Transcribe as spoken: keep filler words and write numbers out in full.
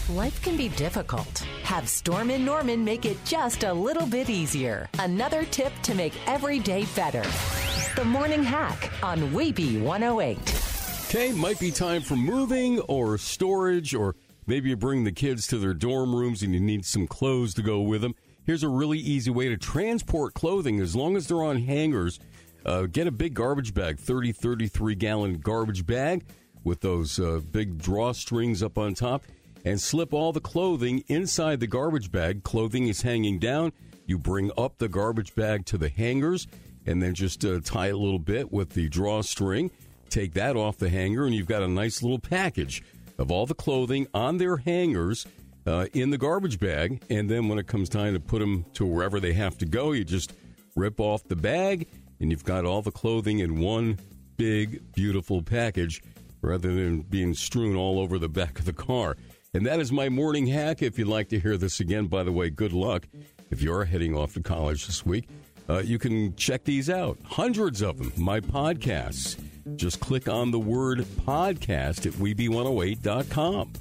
Life can be difficult. Have Storm in Norman make it just a little bit easier. Another tip to make every day better. The Morning Hack on Weeby one oh eight. Okay, might be time for moving or storage, or maybe you bring the kids to their dorm rooms and you need some clothes to go with them. Here's a really easy way to transport clothing as long as they're on hangers. Uh, get a big garbage bag, thirty, thirty-three gallon garbage bag with those uh, big drawstrings up on top, and slip all the clothing inside the garbage bag. Clothing is hanging down. You bring up the garbage bag to the hangers and then just uh, tie it a little bit with the drawstring. Take that off the hanger, and you've got a nice little package of all the clothing on their hangers uh, in the garbage bag. And then when it comes time to put them to wherever they have to go, you just rip off the bag, and you've got all the clothing in one big, beautiful package rather than being strewn all over the back of the car. And that is my morning hack. If you'd like to hear this again, by the way, good luck. If you're heading off to college this week, uh, you can check these out. Hundreds of them, my podcasts. Just click on the word podcast at weeby one oh eight dot com.